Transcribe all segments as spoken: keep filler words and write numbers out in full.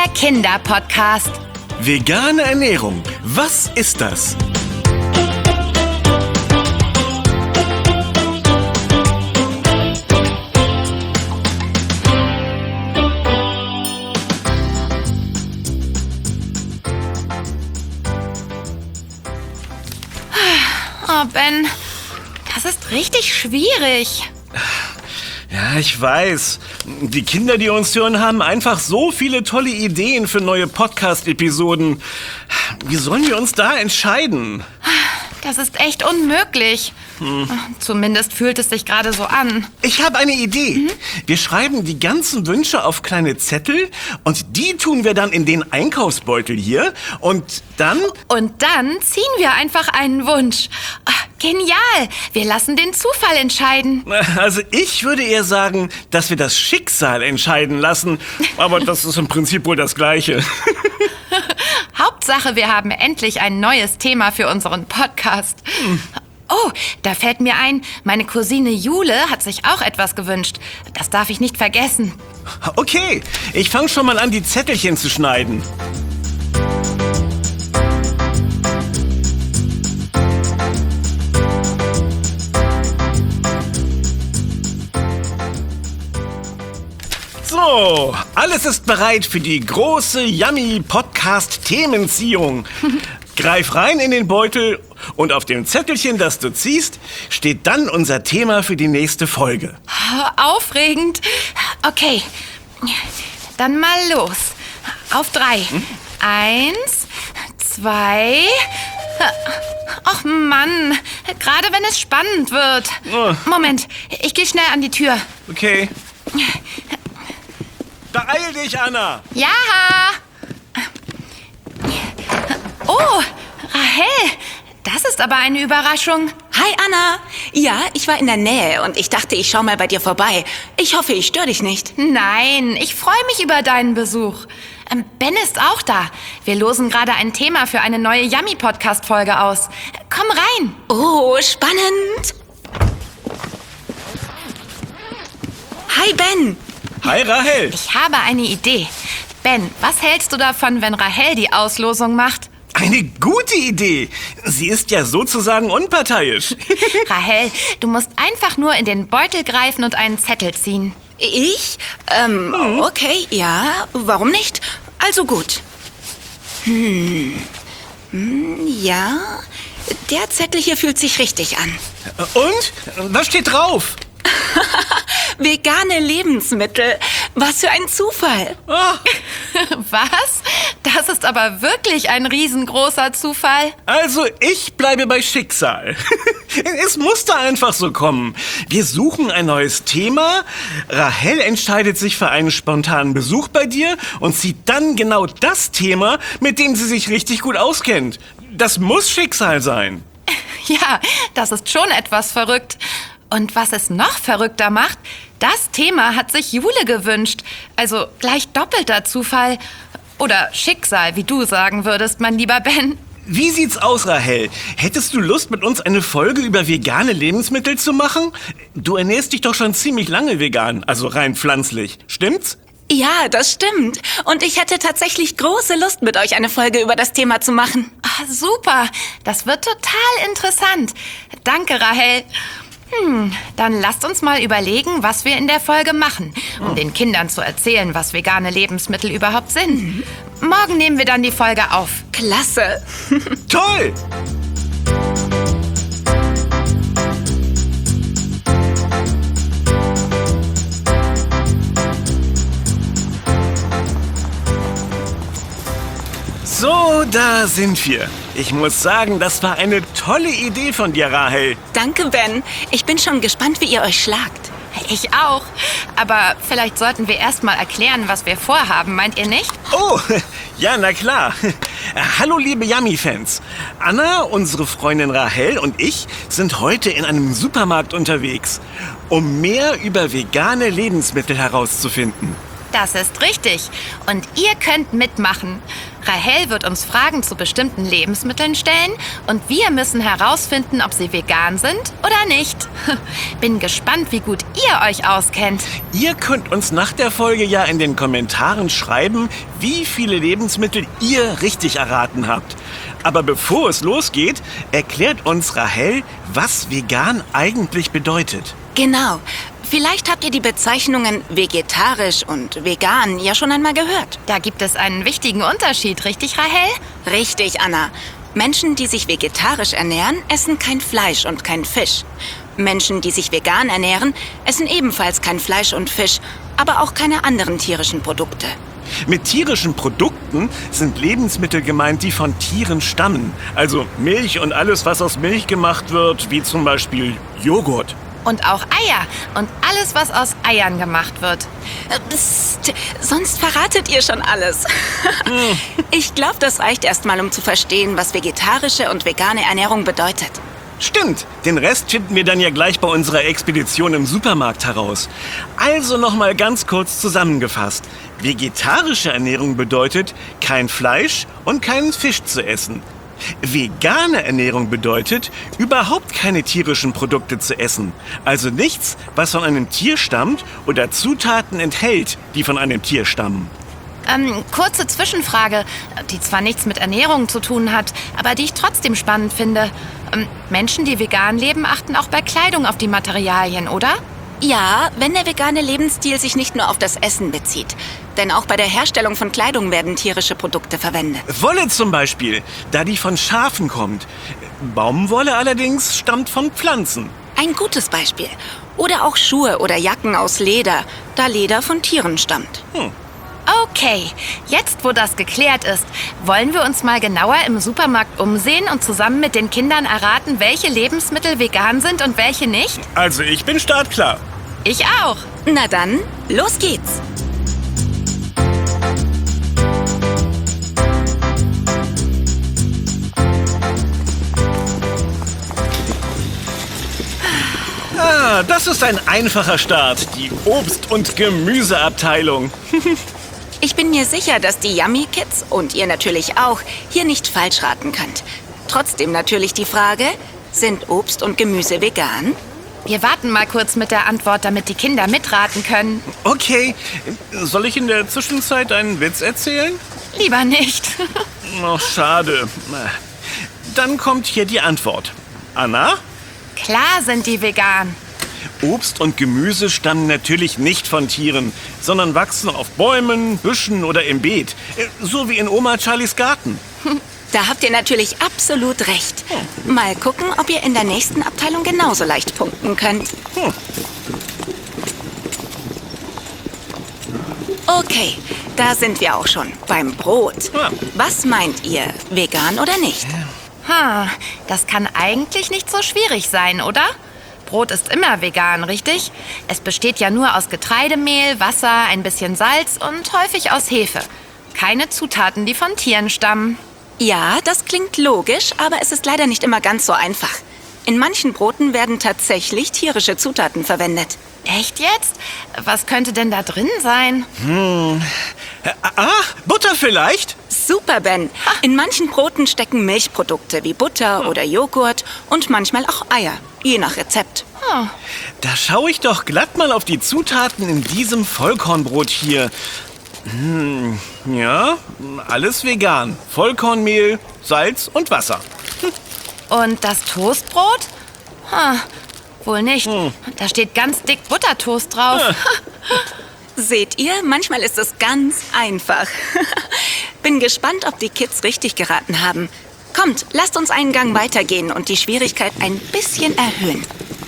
Der Kinderpodcast. Vegane Ernährung, was ist das? Oh, Ben, das ist richtig schwierig. Ja, ich weiß. Die Kinder, die uns hören, haben einfach so viele tolle Ideen für neue Podcast-Episoden. Wie sollen wir uns da entscheiden? Das ist echt unmöglich. Hm. Zumindest fühlt es sich gerade so an. Ich habe eine Idee. Mhm. Wir schreiben die ganzen Wünsche auf kleine Zettel und die tun wir dann in den Einkaufsbeutel hier und dann... Und dann ziehen wir einfach einen Wunsch. Ach, genial! Wir lassen den Zufall entscheiden. Also ich würde eher sagen, dass wir das Schicksal entscheiden lassen. Aber das ist im Prinzip wohl das Gleiche. Hauptsache, wir haben endlich ein neues Thema für unseren Podcast. Hm. Oh, da fällt mir ein, meine Cousine Jule hat sich auch etwas gewünscht. Das darf ich nicht vergessen. Okay, ich fange schon mal an, die Zettelchen zu schneiden. So, alles ist bereit für die große Yummy-Podcast-Themenziehung. Greif rein in den Beutel und auf dem Zettelchen, das du ziehst, steht dann unser Thema für die nächste Folge. Aufregend. Okay, dann mal los. Auf drei. Hm? Eins, zwei... Ach Mann, gerade wenn es spannend wird. Oh. Moment, ich gehe schnell an die Tür. Okay. Beeil dich, Anna! Ja! Oh, Rahel, das ist aber eine Überraschung. Hi, Anna. Ja, ich war in der Nähe und ich dachte, ich schau mal bei dir vorbei. Ich hoffe, ich störe dich nicht. Nein, ich freue mich über deinen Besuch. Ben ist auch da. Wir losen gerade ein Thema für eine neue Yummy-Podcast-Folge aus. Komm rein. Oh, spannend. Hi, Ben. Hi, Rahel. Ich habe eine Idee. Ben, was hältst du davon, wenn Rahel die Auslosung macht? Eine gute Idee. Sie ist ja sozusagen unparteiisch. Rahel, du musst einfach nur in den Beutel greifen und einen Zettel ziehen. Ich? Ähm, hm. Okay, ja, warum nicht? Also gut. Hm. hm, ja, der Zettel hier fühlt sich richtig an. Und? Was steht drauf? Vegane Lebensmittel. Was für ein Zufall. Oh. Was? Das ist aber wirklich ein riesengroßer Zufall. Also ich bleibe bei Schicksal. Es musste einfach so kommen. Wir suchen ein neues Thema. Rahel entscheidet sich für einen spontanen Besuch bei dir und zieht dann genau das Thema, mit dem sie sich richtig gut auskennt. Das muss Schicksal sein. Ja, das ist schon etwas verrückt. Und was es noch verrückter macht, das Thema hat sich Jule gewünscht. Also gleich doppelter Zufall. Oder Schicksal, wie du sagen würdest, mein lieber Ben. Wie sieht's aus, Rahel? Hättest du Lust, mit uns eine Folge über vegane Lebensmittel zu machen? Du ernährst dich doch schon ziemlich lange vegan, also rein pflanzlich. Stimmt's? Ja, das stimmt. Und ich hätte tatsächlich große Lust, mit euch eine Folge über das Thema zu machen. Ah, super, das wird total interessant. Danke, Rahel. Hm, dann lasst uns mal überlegen, was wir in der Folge machen, um den Kindern zu erzählen, was vegane Lebensmittel überhaupt sind. Mhm. Morgen nehmen wir dann die Folge auf. Klasse. Toll! So, da sind wir. Ich muss sagen, das war eine tolle Idee von dir, Rahel. Danke, Ben. Ich bin schon gespannt, wie ihr euch schlagt. Ich auch. Aber vielleicht sollten wir erst mal erklären, was wir vorhaben, meint ihr nicht? Oh, ja, na klar. Hallo, liebe Yummy-Fans. Anna, unsere Freundin Rahel und ich sind heute in einem Supermarkt unterwegs, um mehr über vegane Lebensmittel herauszufinden. Das ist richtig. Und ihr könnt mitmachen. Rahel wird uns Fragen zu bestimmten Lebensmitteln stellen und wir müssen herausfinden, ob sie vegan sind oder nicht. Bin gespannt, wie gut ihr euch auskennt. Ihr könnt uns nach der Folge ja in den Kommentaren schreiben, wie viele Lebensmittel ihr richtig erraten habt. Aber bevor es losgeht, erklärt uns Rahel, was vegan eigentlich bedeutet. Genau. Vielleicht habt ihr die Bezeichnungen vegetarisch und vegan ja schon einmal gehört. Da gibt es einen wichtigen Unterschied, richtig, Rahel? Richtig, Anna. Menschen, die sich vegetarisch ernähren, essen kein Fleisch und kein Fisch. Menschen, die sich vegan ernähren, essen ebenfalls kein Fleisch und Fisch, aber auch keine anderen tierischen Produkte. Mit tierischen Produkten sind Lebensmittel gemeint, die von Tieren stammen. Also Milch und alles, was aus Milch gemacht wird, wie zum Beispiel Joghurt. Und auch Eier und alles, was aus Eiern gemacht wird. Psst, sonst verratet ihr schon alles. Ich glaube, das reicht erstmal, um zu verstehen, was vegetarische und vegane Ernährung bedeutet. Stimmt, den Rest finden wir dann ja gleich bei unserer Expedition im Supermarkt heraus. Also nochmal ganz kurz zusammengefasst. Vegetarische Ernährung bedeutet, kein Fleisch und keinen Fisch zu essen. Vegane Ernährung bedeutet, überhaupt keine tierischen Produkte zu essen. Also nichts, was von einem Tier stammt oder Zutaten enthält, die von einem Tier stammen. Ähm, kurze Zwischenfrage, die zwar nichts mit Ernährung zu tun hat, aber die ich trotzdem spannend finde. Ähm, Menschen, die vegan leben, achten auch bei Kleidung auf die Materialien, oder? Ja, wenn der vegane Lebensstil sich nicht nur auf das Essen bezieht. Denn auch bei der Herstellung von Kleidung werden tierische Produkte verwendet. Wolle zum Beispiel, da die von Schafen kommt. Baumwolle allerdings stammt von Pflanzen. Ein gutes Beispiel. Oder auch Schuhe oder Jacken aus Leder, da Leder von Tieren stammt. Hm. Okay, jetzt wo das geklärt ist, wollen wir uns mal genauer im Supermarkt umsehen und zusammen mit den Kindern erraten, welche Lebensmittel vegan sind und welche nicht? Also ich bin startklar. Ich auch. Na dann, los geht's. Ah, das ist ein einfacher Start. Die Obst- und Gemüseabteilung. Ich bin mir sicher, dass die Yummy Kids und ihr natürlich auch hier nicht falsch raten könnt. Trotzdem natürlich die Frage, sind Obst und Gemüse vegan? Wir warten mal kurz mit der Antwort, damit die Kinder mitraten können. Okay, soll ich in der Zwischenzeit einen Witz erzählen? Lieber nicht. Oh, schade. Dann kommt hier die Antwort. Anna? Klar sind die vegan. Obst und Gemüse stammen natürlich nicht von Tieren, sondern wachsen auf Bäumen, Büschen oder im Beet. So wie in Oma Charlies Garten. Da habt ihr natürlich absolut recht. Mal gucken, ob ihr in der nächsten Abteilung genauso leicht punkten könnt. Okay, da sind wir auch schon beim Brot. Was meint ihr, vegan oder nicht? Ha, das kann eigentlich nicht so schwierig sein, oder? Brot ist immer vegan, richtig? Es besteht ja nur aus Getreidemehl, Wasser, ein bisschen Salz und häufig aus Hefe. Keine Zutaten, die von Tieren stammen. Ja, das klingt logisch, aber es ist leider nicht immer ganz so einfach. In manchen Broten werden tatsächlich tierische Zutaten verwendet. Echt jetzt? Was könnte denn da drin sein? Hm. Ah, Butter vielleicht? Super, Ben. In manchen Broten stecken Milchprodukte wie Butter oder Joghurt und manchmal auch Eier, je nach Rezept. Oh. Da schaue ich doch glatt mal auf die Zutaten in diesem Vollkornbrot hier. Hm, ja, alles vegan. Vollkornmehl, Salz und Wasser. Und das Toastbrot? Ha, wohl nicht. Hm. Da steht ganz dick Buttertoast drauf. Ja. Seht ihr, manchmal ist es ganz einfach. Bin gespannt, ob die Kids richtig geraten haben. Kommt, lasst uns einen Gang weitergehen und die Schwierigkeit ein bisschen erhöhen.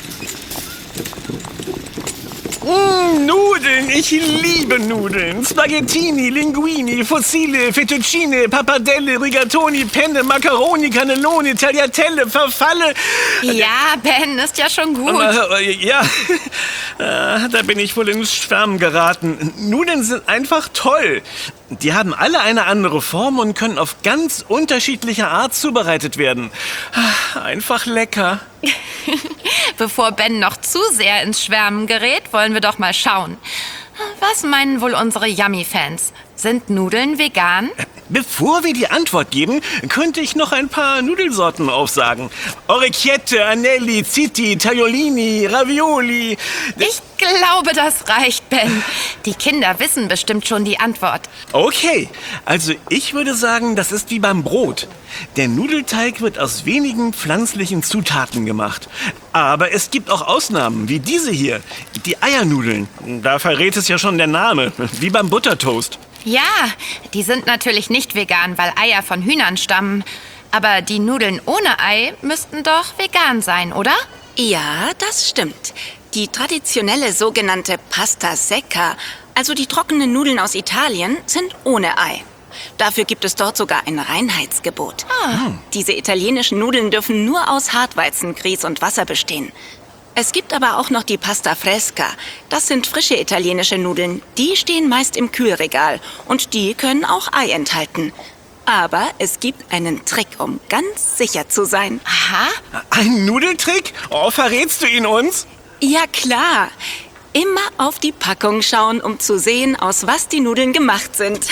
Mm, Nudeln, ich liebe Nudeln. Spaghettini, Linguini, Fusilli, Fettuccine, Pappardelle, Rigatoni, Penne, Macaroni, Cannelloni, Tagliatelle, Farfalle. Ja, Ben, ist ja schon gut. Äh, ja, äh, da bin ich wohl ins Schwärmen geraten. Nudeln sind einfach toll. Die haben alle eine andere Form und können auf ganz unterschiedliche Art zubereitet werden. Einfach lecker. Bevor Ben noch zu sehr ins Schwärmen gerät, wollen wir doch mal schauen. Was meinen wohl unsere Yummy-Fans? Sind Nudeln vegan? Bevor wir die Antwort geben, könnte ich noch ein paar Nudelsorten aufsagen. Orecchiette, Anelli, Ziti, Tagliolini, Ravioli. Ich glaube, das reicht, Ben. Die Kinder wissen bestimmt schon die Antwort. Okay, also ich würde sagen, das ist wie beim Brot. Der Nudelteig wird aus wenigen pflanzlichen Zutaten gemacht. Aber es gibt auch Ausnahmen, wie diese hier, die Eiernudeln. Da verrät es ja schon der Name, wie beim Buttertoast. Ja, die sind natürlich nicht vegan, weil Eier von Hühnern stammen. Aber die Nudeln ohne Ei müssten doch vegan sein, oder? Ja, das stimmt. Die traditionelle sogenannte Pasta Secca, also die trockenen Nudeln aus Italien, sind ohne Ei. Dafür gibt es dort sogar ein Reinheitsgebot. Ah. Diese italienischen Nudeln dürfen nur aus Hartweizen, Grieß und Wasser bestehen. Es gibt aber auch noch die Pasta Fresca. Das sind frische italienische Nudeln. Die stehen meist im Kühlregal und die können auch Ei enthalten. Aber es gibt einen Trick, um ganz sicher zu sein. Aha. Ein Nudeltrick? Oh, verrätst du ihn uns? Ja, klar. Immer auf die Packung schauen, um zu sehen, aus was die Nudeln gemacht sind.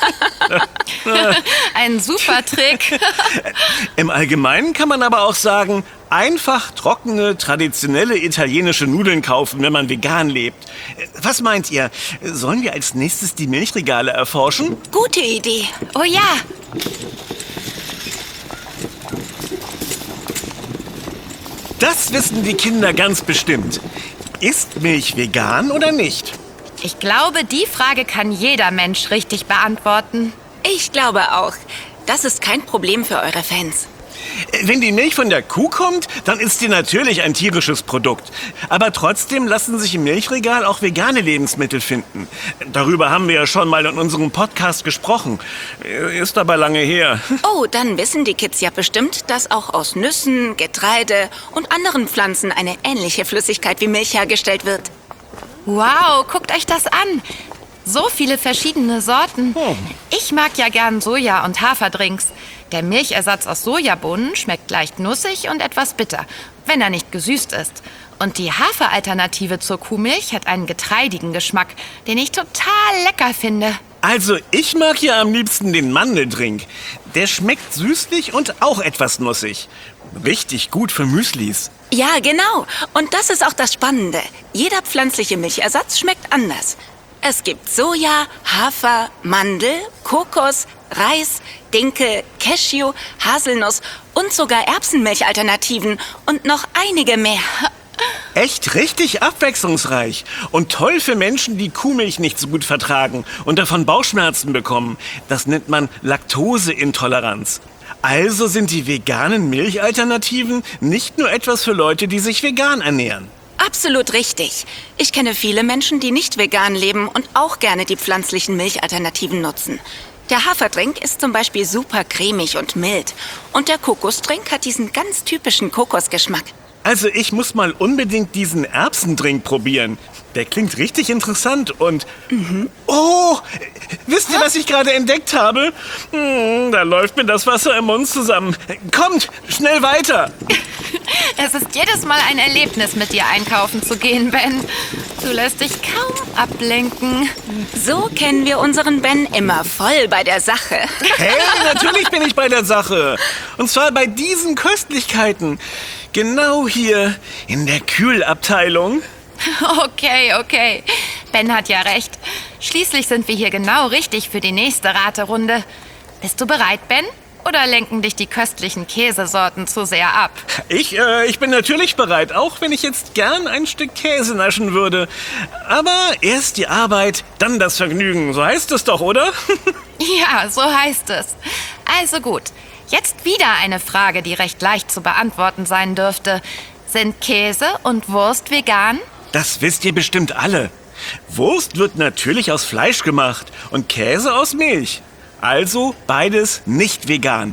Ein super Trick. Im Allgemeinen kann man aber auch sagen, einfach trockene, traditionelle italienische Nudeln kaufen, wenn man vegan lebt. Was meint ihr? Sollen wir als nächstes die Milchregale erforschen? Gute Idee. Oh ja. Das wissen die Kinder ganz bestimmt. Ist Milch vegan oder nicht? Ich glaube, die Frage kann jeder Mensch richtig beantworten. Ich glaube auch. Das ist kein Problem für eure Fans. Wenn die Milch von der Kuh kommt, dann ist sie natürlich ein tierisches Produkt. Aber trotzdem lassen sich im Milchregal auch vegane Lebensmittel finden. Darüber haben wir ja schon mal in unserem Podcast gesprochen. Ist aber lange her. Oh, dann wissen die Kids ja bestimmt, dass auch aus Nüssen, Getreide und anderen Pflanzen eine ähnliche Flüssigkeit wie Milch hergestellt wird. Wow, guckt euch das an. So viele verschiedene Sorten. Oh. Ich mag ja gern Soja- und Haferdrinks. Der Milchersatz aus Sojabohnen schmeckt leicht nussig und etwas bitter, wenn er nicht gesüßt ist. Und die Haferalternative zur Kuhmilch hat einen getreidigen Geschmack, den ich total lecker finde. Also, ich mag ja am liebsten den Mandeldrink. Der schmeckt süßlich und auch etwas nussig. Richtig gut für Müslis. Ja, genau. Und das ist auch das Spannende. Jeder pflanzliche Milchersatz schmeckt anders. Es gibt Soja, Hafer, Mandel, Kokos, Reis, Dinkel, Cashew, Haselnuss und sogar Erbsenmilchalternativen und noch einige mehr. Echt richtig abwechslungsreich. Und toll für Menschen, die Kuhmilch nicht so gut vertragen und davon Bauchschmerzen bekommen. Das nennt man Laktoseintoleranz. Also sind die veganen Milchalternativen nicht nur etwas für Leute, die sich vegan ernähren. Absolut richtig. Ich kenne viele Menschen, die nicht vegan leben und auch gerne die pflanzlichen Milchalternativen nutzen. Der Haferdrink ist zum Beispiel super cremig und mild. Und der Kokosdrink hat diesen ganz typischen Kokosgeschmack. Also ich muss mal unbedingt diesen Erbsendrink probieren. Der klingt richtig interessant und... Mhm. Oh, wisst ihr, was ich gerade entdeckt habe? Hm, da läuft mir das Wasser im Mund zusammen. Kommt, schnell weiter. Es ist jedes Mal ein Erlebnis, mit dir einkaufen zu gehen, Ben. Du lässt dich kaum ablenken. So kennen wir unseren Ben immer voll bei der Sache. Hey, natürlich bin ich bei der Sache. Und zwar bei diesen Köstlichkeiten. Genau hier in der Kühlabteilung. Okay, okay. Ben hat ja recht. Schließlich sind wir hier genau richtig für die nächste Raterunde. Bist du bereit, Ben? Oder lenken dich die köstlichen Käsesorten zu sehr ab? Ich, äh, ich bin natürlich bereit, auch wenn ich jetzt gern ein Stück Käse naschen würde. Aber erst die Arbeit, dann das Vergnügen. So heißt es doch, oder? Ja, so heißt es. Also gut, jetzt wieder eine Frage, die recht leicht zu beantworten sein dürfte. Sind Käse und Wurst vegan? Das wisst ihr bestimmt alle. Wurst wird natürlich aus Fleisch gemacht und Käse aus Milch. Also beides nicht vegan.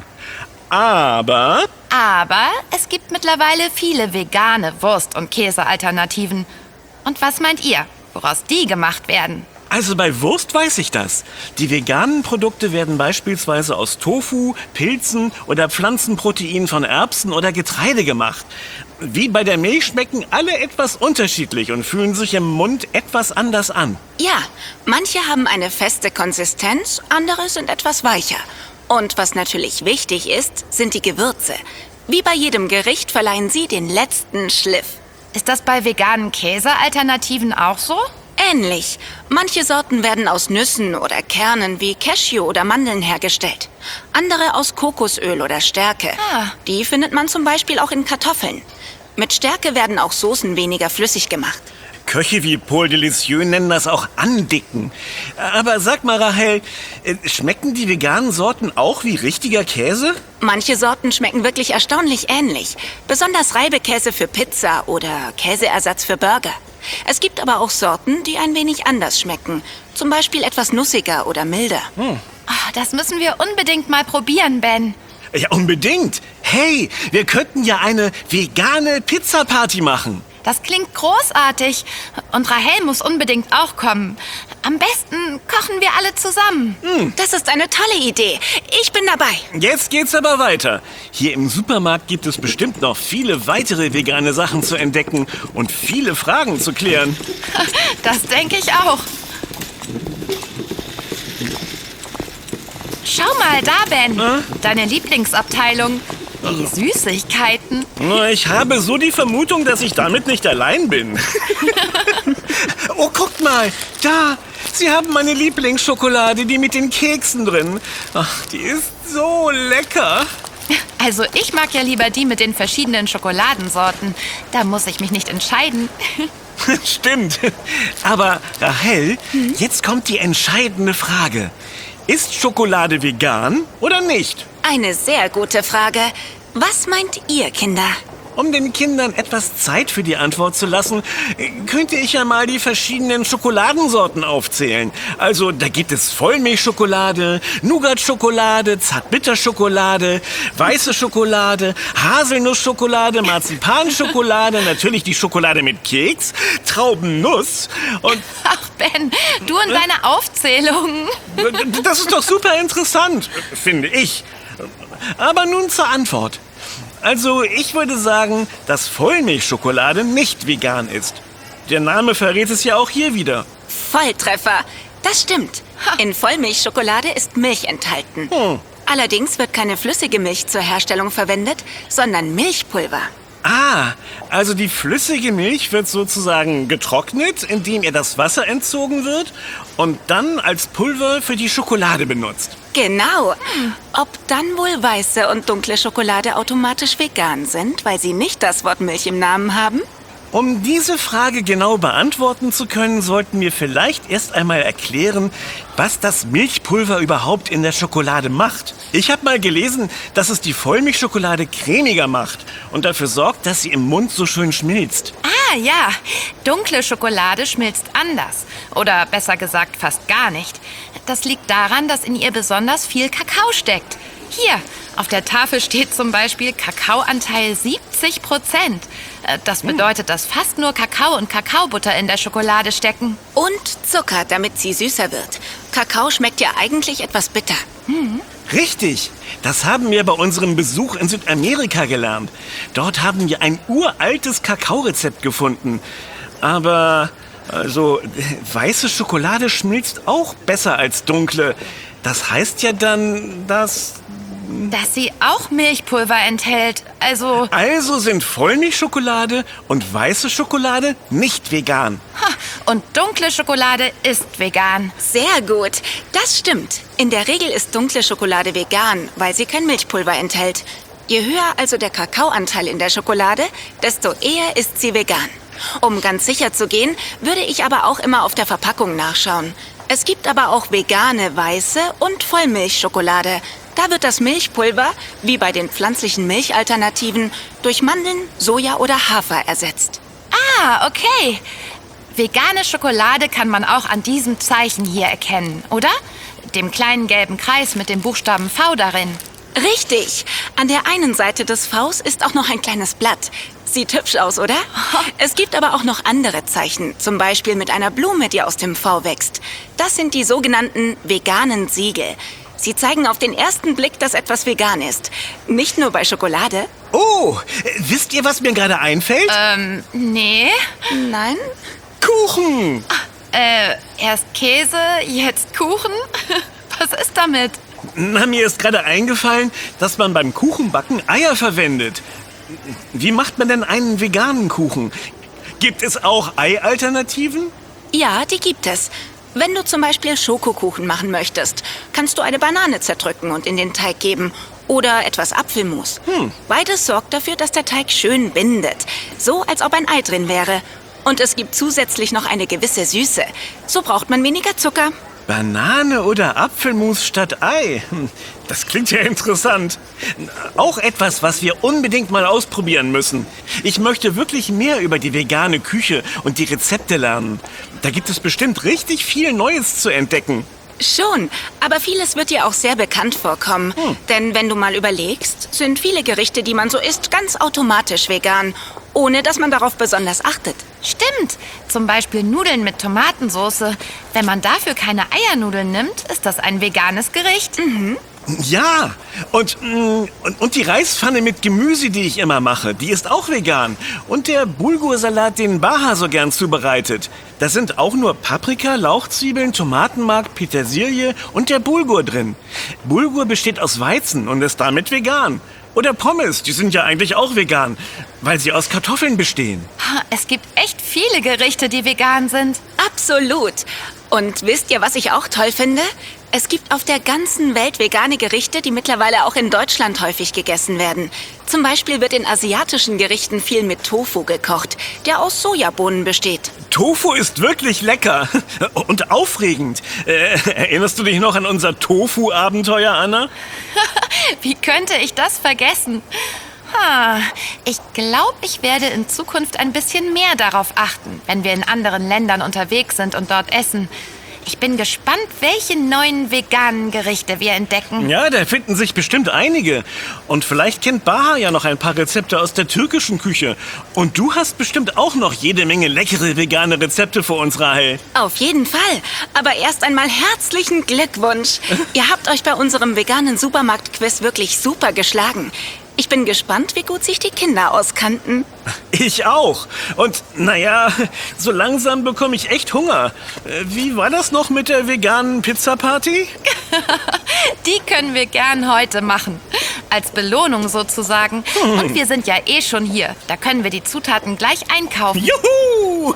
Aber... Aber es gibt mittlerweile viele vegane Wurst- und Käsealternativen. Und was meint ihr, woraus die gemacht werden? Also bei Wurst weiß ich das. Die veganen Produkte werden beispielsweise aus Tofu, Pilzen oder Pflanzenprotein von Erbsen oder Getreide gemacht. Wie bei der Milch schmecken alle etwas unterschiedlich und fühlen sich im Mund etwas anders an. Ja, manche haben eine feste Konsistenz, andere sind etwas weicher. Und was natürlich wichtig ist, sind die Gewürze. Wie bei jedem Gericht verleihen sie den letzten Schliff. Ist das bei veganen Käsealternativen auch so? Ähnlich. Manche Sorten werden aus Nüssen oder Kernen wie Cashew oder Mandeln hergestellt. Andere aus Kokosöl oder Stärke. Ah. Die findet man zum Beispiel auch in Kartoffeln. Mit Stärke werden auch Soßen weniger flüssig gemacht. Köche wie Paul Delicieux nennen das auch Andicken. Aber sag mal, Rahel, äh, schmecken die veganen Sorten auch wie richtiger Käse? Manche Sorten schmecken wirklich erstaunlich ähnlich. Besonders Reibekäse für Pizza oder Käseersatz für Burger. Es gibt aber auch Sorten, die ein wenig anders schmecken. Zum Beispiel etwas nussiger oder milder. Hm. Oh, das müssen wir unbedingt mal probieren, Ben. Ja, unbedingt. Hey, wir könnten ja eine vegane Pizza-Party machen. Das klingt großartig. Und Rahel muss unbedingt auch kommen. Am besten kochen wir alle zusammen. Hm. Das ist eine tolle Idee. Ich bin dabei. Jetzt geht's aber weiter. Hier im Supermarkt gibt es bestimmt noch viele weitere vegane Sachen zu entdecken und viele Fragen zu klären. Das denke ich auch. Schau mal da, Ben. Äh? Deine Lieblingsabteilung. Die Süßigkeiten. Ich habe so die Vermutung, dass ich damit nicht allein bin. Oh, guckt mal, da. Sie haben meine Lieblingsschokolade, die mit den Keksen drin. Ach, die ist so lecker. Also ich mag ja lieber die mit den verschiedenen Schokoladensorten. Da muss ich mich nicht entscheiden. Stimmt. Aber Rahel, hm? Jetzt kommt die entscheidende Frage. Ist Schokolade vegan oder nicht? Eine sehr gute Frage. Was meint ihr, Kinder? Um den Kindern etwas Zeit für die Antwort zu lassen, könnte ich ja mal die verschiedenen Schokoladensorten aufzählen. Also, da gibt es Vollmilchschokolade, Nougat-Schokolade, Zartbitterschokolade, weiße Schokolade, Haselnussschokolade, Marzipanschokolade, natürlich die Schokolade mit Keks, Traubennuss und... Ach, Ben, du und deine Aufzählungen. Das ist doch super interessant, finde ich. Aber nun zur Antwort. Also, ich würde sagen, dass Vollmilchschokolade nicht vegan ist. Der Name verrät es ja auch hier wieder. Volltreffer. Das stimmt. In Vollmilchschokolade ist Milch enthalten. Hm. Allerdings wird keine flüssige Milch zur Herstellung verwendet, sondern Milchpulver. Ah, also die flüssige Milch wird sozusagen getrocknet, indem ihr das Wasser entzogen wird und dann als Pulver für die Schokolade benutzt. Genau. Ob dann wohl weiße und dunkle Schokolade automatisch vegan sind, weil sie nicht das Wort Milch im Namen haben? Um diese Frage genau beantworten zu können, sollten wir vielleicht erst einmal erklären, was das Milchpulver überhaupt in der Schokolade macht. Ich habe mal gelesen, dass es die Vollmilchschokolade cremiger macht und dafür sorgt, dass sie im Mund so schön schmilzt. Ah ja, dunkle Schokolade schmilzt anders. Oder besser gesagt fast gar nicht. Das liegt daran, dass in ihr besonders viel Kakao steckt. Hier, auf der Tafel steht zum Beispiel Kakaoanteil siebzig Prozent. Das bedeutet, dass fast nur Kakao und Kakaobutter in der Schokolade stecken. Und Zucker, damit sie süßer wird. Kakao schmeckt ja eigentlich etwas bitter. Hm. Richtig, das haben wir bei unserem Besuch in Südamerika gelernt. Dort haben wir ein uraltes Kakaorezept gefunden. Aber, also, weiße Schokolade schmilzt auch besser als dunkle. Das heißt ja dann, dass... Dass sie auch Milchpulver enthält, also... Also sind Vollmilchschokolade und weiße Schokolade nicht vegan. Ha, und dunkle Schokolade ist vegan. Sehr gut, das stimmt. In der Regel ist dunkle Schokolade vegan, weil sie kein Milchpulver enthält. Je höher also der Kakaoanteil in der Schokolade, desto eher ist sie vegan. Um ganz sicher zu gehen, würde ich aber auch immer auf der Verpackung nachschauen. Es gibt aber auch vegane weiße und Vollmilchschokolade. Da wird das Milchpulver, wie bei den pflanzlichen Milchalternativen, durch Mandeln, Soja oder Hafer ersetzt. Ah, okay. Vegane Schokolade kann man auch an diesem Zeichen hier erkennen, oder? Dem kleinen gelben Kreis mit dem Buchstaben V darin. Richtig. An der einen Seite des Vs ist auch noch ein kleines Blatt. Sieht hübsch aus, oder? Es gibt aber auch noch andere Zeichen, zum Beispiel mit einer Blume, die aus dem V wächst. Das sind die sogenannten veganen Siegel. Sie zeigen auf den ersten Blick, dass etwas vegan ist. Nicht nur bei Schokolade. Oh, äh, wisst ihr, was mir gerade einfällt? Ähm, nee. Nein? Kuchen! Äh, erst Käse, jetzt Kuchen? Was ist damit? Na, mir ist gerade eingefallen, dass man beim Kuchenbacken Eier verwendet. Wie macht man denn einen veganen Kuchen? Gibt es auch Ei-Alternativen? Ja, die gibt es. Wenn du zum Beispiel Schokokuchen machen möchtest, kannst du eine Banane zerdrücken und in den Teig geben. Oder etwas Apfelmus. Hm. Beides sorgt dafür, dass der Teig schön bindet. So, als ob ein Ei drin wäre. Und es gibt zusätzlich noch eine gewisse Süße. So braucht man weniger Zucker. Banane oder Apfelmus statt Ei? Hm, Das klingt ja interessant. Auch etwas, was wir unbedingt mal ausprobieren müssen. Ich möchte wirklich mehr über die vegane Küche und die Rezepte lernen. Da gibt es bestimmt richtig viel Neues zu entdecken. Schon, aber vieles wird dir auch sehr bekannt vorkommen. Hm. Denn wenn du mal überlegst, sind viele Gerichte, die man so isst, ganz automatisch vegan, ohne dass man darauf besonders achtet. Stimmt. Zum Beispiel Nudeln mit Tomatensauce. Wenn man dafür keine Eiernudeln nimmt, ist das ein veganes Gericht. Mhm. Ja, und, mm, und, und die Reispfanne mit Gemüse, die ich immer mache, die ist auch vegan. Und der Bulgursalat, den Baha so gern zubereitet. Da sind auch nur Paprika, Lauchzwiebeln, Tomatenmark, Petersilie und der Bulgur drin. Bulgur besteht aus Weizen und ist damit vegan. Oder Pommes, die sind ja eigentlich auch vegan, weil sie aus Kartoffeln bestehen. Es gibt echt viele Gerichte, die vegan sind. Absolut. Und wisst ihr, was ich auch toll finde? Es gibt auf der ganzen Welt vegane Gerichte, die mittlerweile auch in Deutschland häufig gegessen werden. Zum Beispiel wird in asiatischen Gerichten viel mit Tofu gekocht, der aus Sojabohnen besteht. Tofu ist wirklich lecker und aufregend. Äh, erinnerst du dich noch an unser Tofu-Abenteuer, Anna? Wie könnte ich das vergessen? Ha, ich glaube, ich werde in Zukunft ein bisschen mehr darauf achten, wenn wir in anderen Ländern unterwegs sind und dort essen. Ich bin gespannt, welche neuen veganen Gerichte wir entdecken. Ja, da finden sich bestimmt einige. Und vielleicht kennt Baha ja noch ein paar Rezepte aus der türkischen Küche. Und du hast bestimmt auch noch jede Menge leckere vegane Rezepte für uns, Rahel. Auf jeden Fall. Aber erst einmal herzlichen Glückwunsch. Ihr habt euch bei unserem veganen Supermarkt-Quiz wirklich super geschlagen. Ich bin gespannt, wie gut sich die Kinder auskannten. Ich auch. Und naja, so langsam bekomme ich echt Hunger. Äh, Wie war das noch mit der veganen Pizza-Party? Die können wir gern heute machen. Als Belohnung sozusagen. Und wir sind ja eh schon hier. Da können wir die Zutaten gleich einkaufen. Juhu!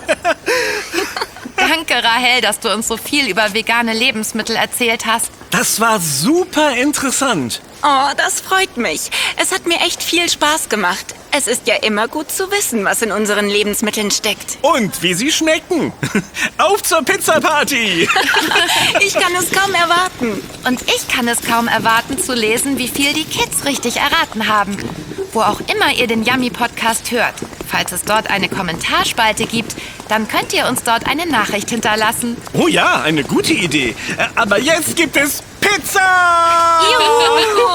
Danke, Rahel, dass du uns so viel über vegane Lebensmittel erzählt hast. Das war super interessant. Oh, das freut mich. Es hat mir echt viel Spaß gemacht. Es ist ja immer gut zu wissen, was in unseren Lebensmitteln steckt. Und wie sie schmecken. Auf zur Pizza-Party! Ich kann es kaum erwarten. Und ich kann es kaum erwarten zu lesen, wie viel die Kids richtig erraten haben. Wo auch immer ihr den Yummy-Podcast hört. Falls es dort eine Kommentarspalte gibt, dann könnt ihr uns dort eine Nachricht hinterlassen. Oh ja, eine gute Idee. Äh, Aber jetzt gibt es Pizza! Juhu!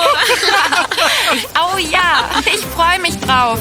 Oh ja, ich freue mich drauf.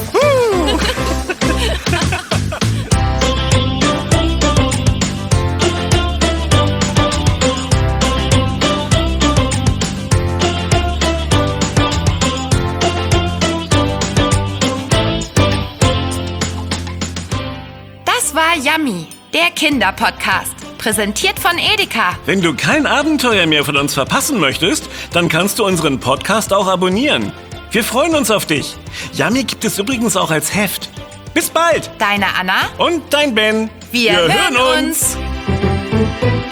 Das war Yummy, der Kinderpodcast. Präsentiert von Edeka. Wenn du kein Abenteuer mehr von uns verpassen möchtest, dann kannst du unseren Podcast auch abonnieren. Wir freuen uns auf dich. Yummy gibt es übrigens auch als Heft. Bis bald! Deine Anna. Und dein Ben. Wir, hören uns.